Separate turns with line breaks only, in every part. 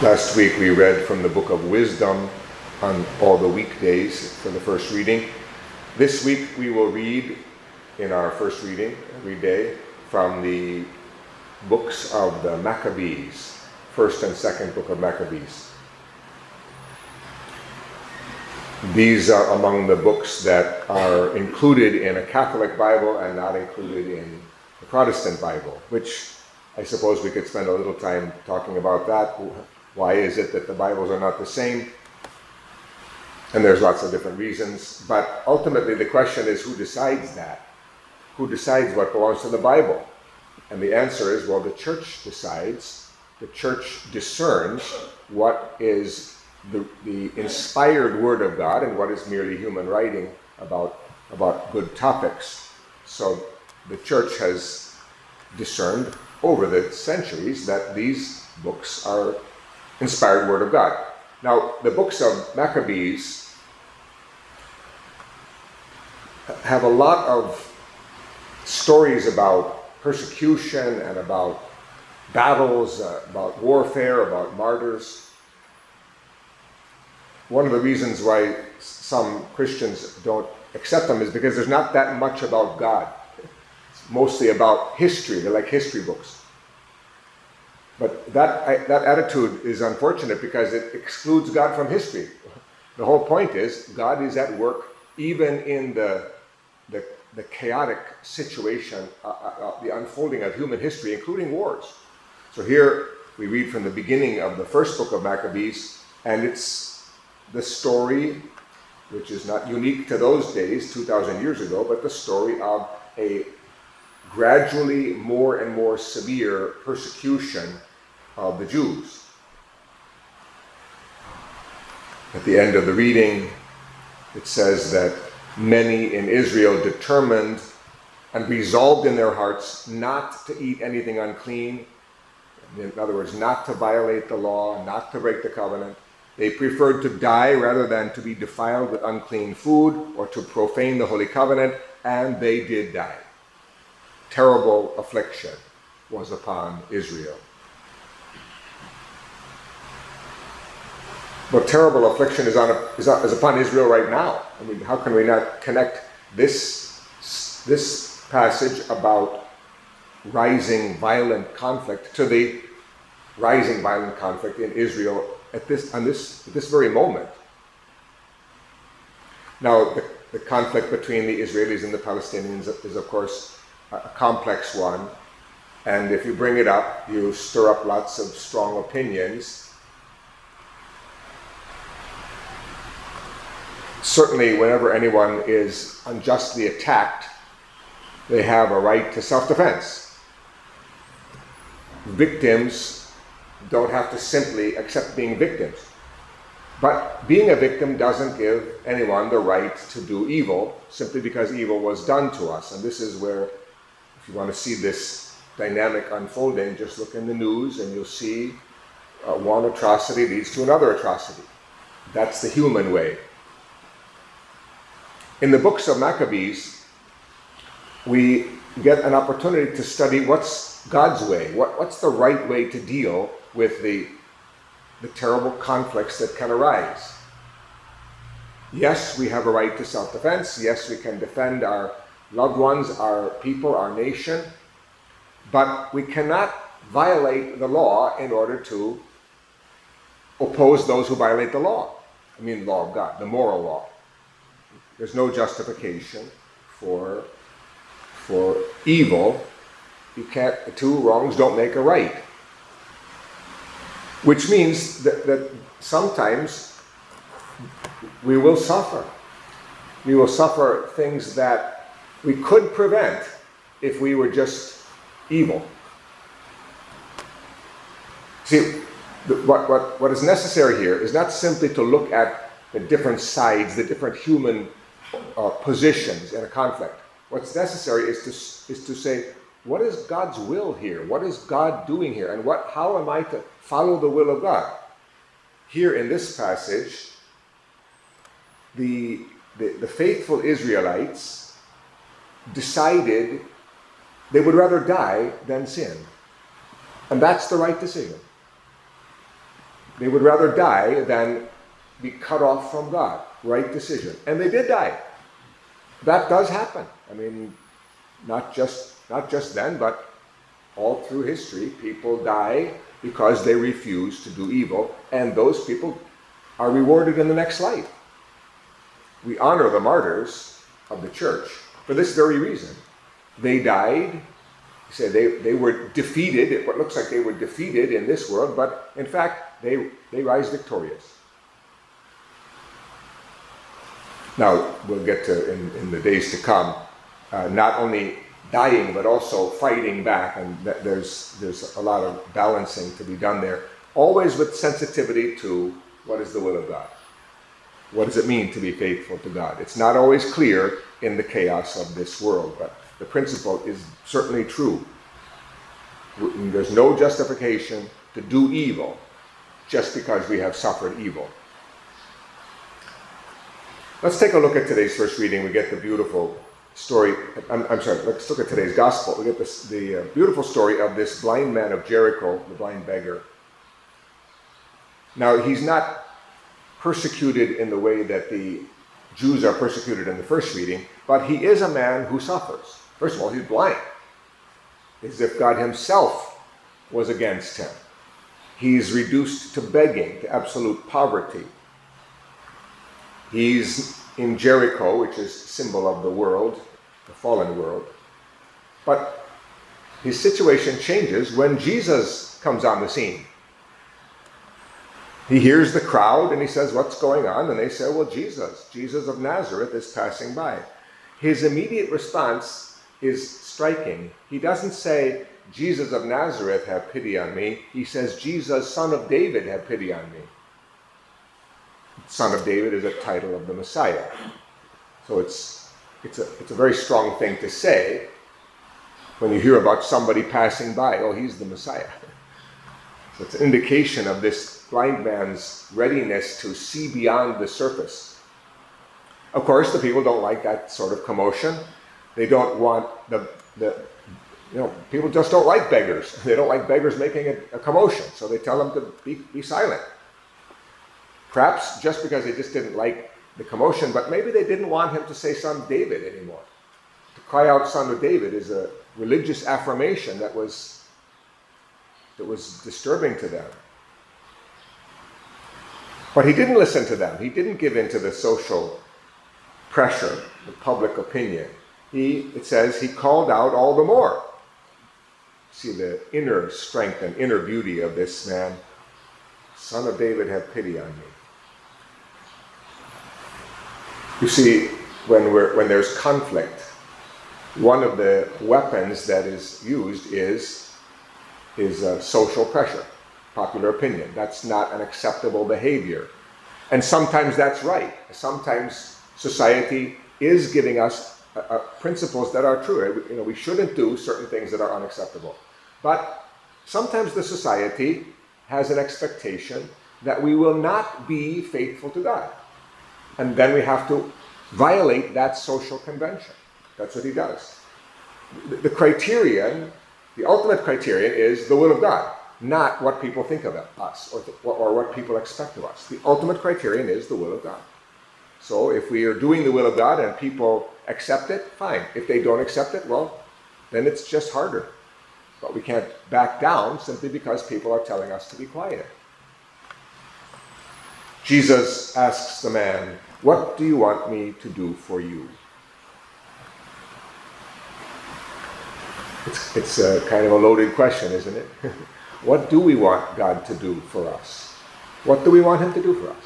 Last week we read from the book of Wisdom on all the weekdays for the first reading. This week we will read in our first reading every day from the books of the Maccabees, first and second book of Maccabees. These are among the books that are included in a Catholic Bible and not included in the Protestant Bible, which I suppose we could spend a little time talking about that. Why is it that the Bibles are not the same? And there's lots of different reasons. But ultimately the question is, who decides that? Who decides what belongs to the Bible? And the answer is, well, the church decides. The church discerns what is the inspired Word of God and what is merely human writing about good topics. So the church has discerned over the centuries that these books are inspired Word of God. Now, the books of Maccabees have a lot of stories about persecution and about battles, about warfare, about martyrs. One of the reasons why some Christians don't accept them is because there's not that much about God. It's mostly about history. They're like history books. But that attitude is unfortunate because it excludes God from history. The whole point is God is at work even in the chaotic situation, the unfolding of human history, including wars. So here we read from the beginning of the first book of Maccabees, and it's the story, which is not unique to those days, 2,000 years ago, but the story of a gradually more and more severe persecution of the Jews. At the end of the reading, it says that many in Israel determined and resolved in their hearts not to eat anything unclean. In other words, not to violate the law, not to break the covenant. They preferred to die rather than to be defiled with unclean food or to profane the Holy Covenant, and they did die. Terrible affliction was upon Israel. But terrible affliction is upon Israel right now. I mean, how can we not connect this passage about rising violent conflict to the rising violent conflict in Israel at this very moment? Now, the conflict between the Israelis and the Palestinians is, of course, a complex one. And if you bring it up, you stir up lots of strong opinions. Certainly, whenever anyone is unjustly attacked, they have a right to self-defense. Victims don't have to simply accept being victims. But being a victim doesn't give anyone the right to do evil simply because evil was done to us. And this is where, if you want to see this dynamic unfolding, just look in the news and you'll see one atrocity leads to another atrocity. That's the human way. In the books of Maccabees, we get an opportunity to study what's God's way, what's the right way to deal with the terrible conflicts that can arise. Yes, we have a right to self-defense. Yes, we can defend our loved ones, our people, our nation, but we cannot violate the law in order to oppose those who violate the law. I mean, the law of God, the moral law. There's no justification for evil. You can't, two wrongs don't make a right. Which means that sometimes we will suffer. We will suffer things that we could prevent if we were just evil. See, what is necessary here is not simply to look at the different sides, the different human positions in a conflict. What's necessary is to say, what is God's will here? What is God doing here? And how am I to follow the will of God? Here in this passage, the faithful Israelites decided they would rather die than sin. And that's the right decision. They would rather die than be cut off from God. Right decision. And they did die. That does happen. I mean, not just then, but all through history, people die because they refuse to do evil, and those people are rewarded in the next life. We honor the martyrs of the church for this very reason. They died. You say they were defeated. It looks like they were defeated in this world, but in fact, they rise victorious. Now, we'll get to, in the days to come, not only dying, but also fighting back, and there's a lot of balancing to be done there, always with sensitivity to what is the will of God. What does it mean to be faithful to God? It's not always clear in the chaos of this world, but the principle is certainly true. There's no justification to do evil just because we have suffered evil. Let's take a look at today's first reading. We get the beautiful story. Let's look at today's gospel. We get the beautiful story of this blind man of Jericho, the blind beggar. Now, he's not persecuted in the way that the Jews are persecuted in the first reading, but he is a man who suffers. First of all, he's blind, as if God himself was against him. He's reduced to begging, to absolute poverty. He's in Jericho, which is symbol of the world, the fallen world. But his situation changes when Jesus comes on the scene. He hears the crowd and he says, "What's going on?" And they say, "Well, Jesus of Nazareth is passing by." His immediate response is striking. He doesn't say, "Jesus of Nazareth, have pity on me." He says, "Jesus, Son of David, have pity on me." Son of David is a title of the Messiah. So it's a very strong thing to say when you hear about somebody passing by. Oh, he's the Messiah. So it's an indication of this blind man's readiness to see beyond the surface. Of course, the people don't like that sort of commotion. They don't want people just don't like beggars. They don't like beggars making a commotion, so they tell them to be silent. Perhaps just because they just didn't like the commotion, but maybe they didn't want him to say Son of David anymore. To cry out Son of David is a religious affirmation that was disturbing to them. But he didn't listen to them. He didn't give in to the social pressure, the public opinion. It says he called out all the more. See the inner strength and inner beauty of this man. Son of David, have pity on me. You see, when there's conflict, one of the weapons that is used is social pressure, popular opinion. That's not an acceptable behavior. And sometimes that's right. Sometimes society is giving us principles that are true. We shouldn't do certain things that are unacceptable. But sometimes the society has an expectation that we will not be faithful to God. And then we have to violate that social convention. That's what he does. The criterion, the ultimate criterion is the will of God, not what people think of us or what people expect of us. The ultimate criterion is the will of God. So if we are doing the will of God and people accept it, fine. If they don't accept it, well, then it's just harder. But we can't back down simply because people are telling us to be quiet. Jesus asks the man, "What do you want me to do for you?" It's a kind of a loaded question, isn't it? What do we want God to do for us? What do we want him to do for us?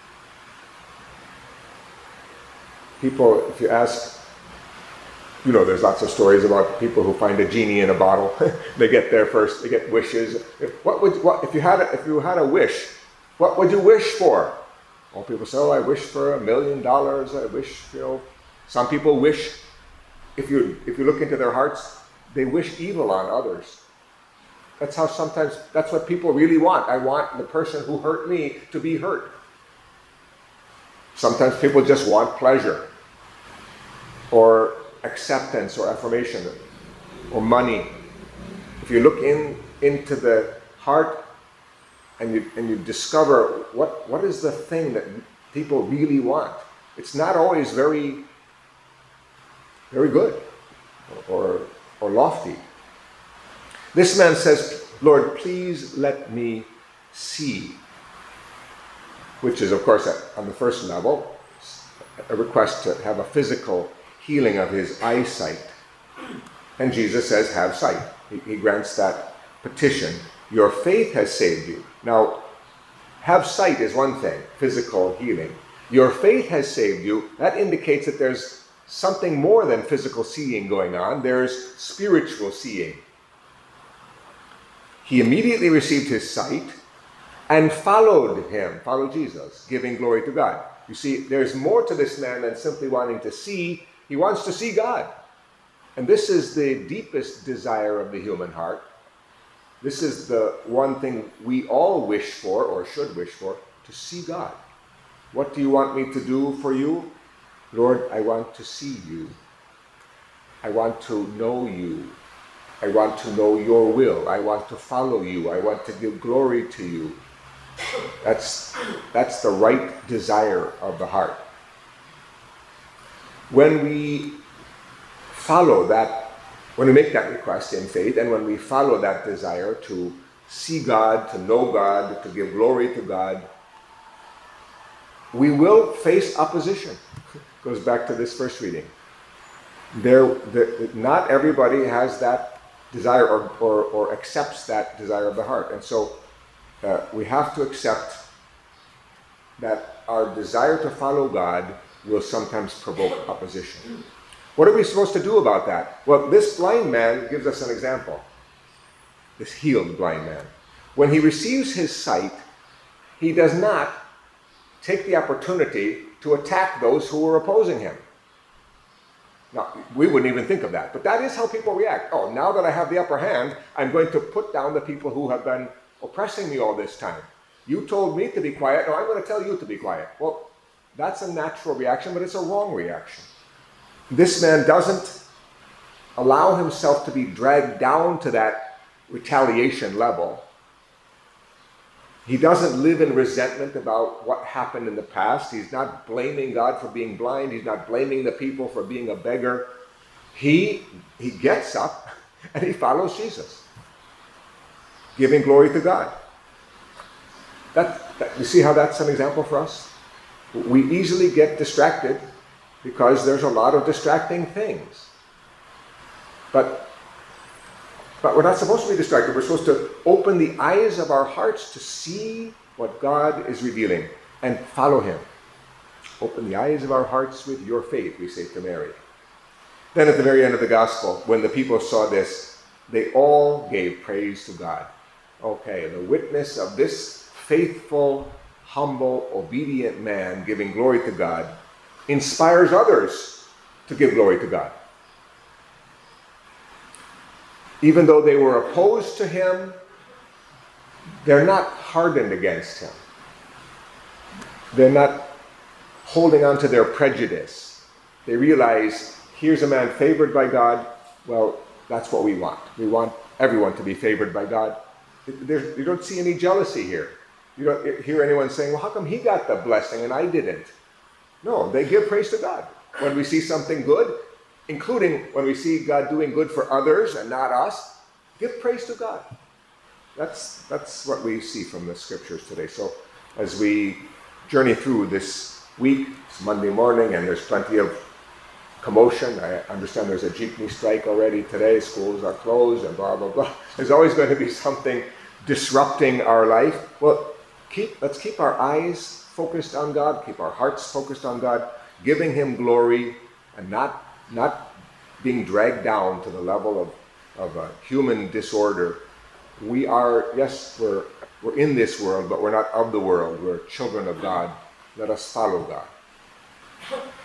People, if you ask, there's lots of stories about people who find a genie in a bottle. They get there first, they get wishes. If you had a wish, what would you wish for? Well, people say, I wish for $1 million. I wish, some people wish, if you look into their hearts, they wish evil on others. That's what people really want. I want the person who hurt me to be hurt. Sometimes people just want pleasure, or acceptance, or affirmation, or money. If you look into the heart and you discover what is the thing that people really want. It's not always very, very good or lofty. This man says, Lord, please let me see, which is, of course, on the first level, a request to have a physical healing of his eyesight. And Jesus says, have sight. He grants that petition. Your faith has saved you. Now, have sight is one thing, physical healing. Your faith has saved you. That indicates that there's something more than physical seeing going on. There's spiritual seeing. He immediately received his sight and followed Jesus, giving glory to God. You see, there's more to this man than simply wanting to see. He wants to see God. And this is the deepest desire of the human heart. This is the one thing we all wish for, or should wish for, to see God. What do you want me to do for you? Lord, I want to see you. I want to know you. I want to know your will. I want to follow you. I want to give glory to you. That's the right desire of the heart. When we follow that, when we make that request in faith, and when we follow that desire to see God, to know God, to give glory to God, we will face opposition. Goes back to this first reading. Not everybody has that desire or accepts that desire of the heart. And so we have to accept that our desire to follow God will sometimes provoke opposition. What are we supposed to do about that? Well, this blind man gives us an example. This healed blind man. When he receives his sight, he does not take the opportunity to attack those who were opposing him. Now, we wouldn't even think of that, but that is how people react. Oh, now that I have the upper hand, I'm going to put down the people who have been oppressing me all this time. You told me to be quiet, now I'm going to tell you to be quiet. Well, that's a natural reaction, but it's a wrong reaction. This man doesn't allow himself to be dragged down to that retaliation level. He doesn't live in resentment about what happened in the past. He's not blaming God for being blind. He's not blaming the people for being a beggar. He gets up and he follows Jesus, giving glory to God. You see how that's an example for us? We easily get distracted because there's a lot of distracting things. But we're not supposed to be distracted. We're supposed to open the eyes of our hearts to see what God is revealing and follow him. Open the eyes of our hearts with your faith, we say to Mary. Then at the very end of the gospel, when the people saw this, they all gave praise to God. Okay, the witness of this faithful, humble, obedient man giving glory to God inspires others to give glory to God. Even though they were opposed to him, they're not hardened against him. They're not holding on to their prejudice. They realize, here's a man favored by God. Well, that's what we want. We want everyone to be favored by God. You don't see any jealousy here. You don't hear anyone saying, well, how come he got the blessing and I didn't? No, they give praise to God. When we see something good, including when we see God doing good for others and not us, give praise to God. That's what we see from the scriptures today. So as we journey through this week, it's Monday morning and there's plenty of commotion. I understand there's a jeepney strike already today. Schools are closed and blah, blah, blah. There's always going to be something disrupting our life. Well, let's keep our eyes focused on God, keep our hearts focused on God, giving him glory and not being dragged down to the level of a human disorder. We are, yes, we're in this world, but we're not of the world. We're children of God. Let us follow God.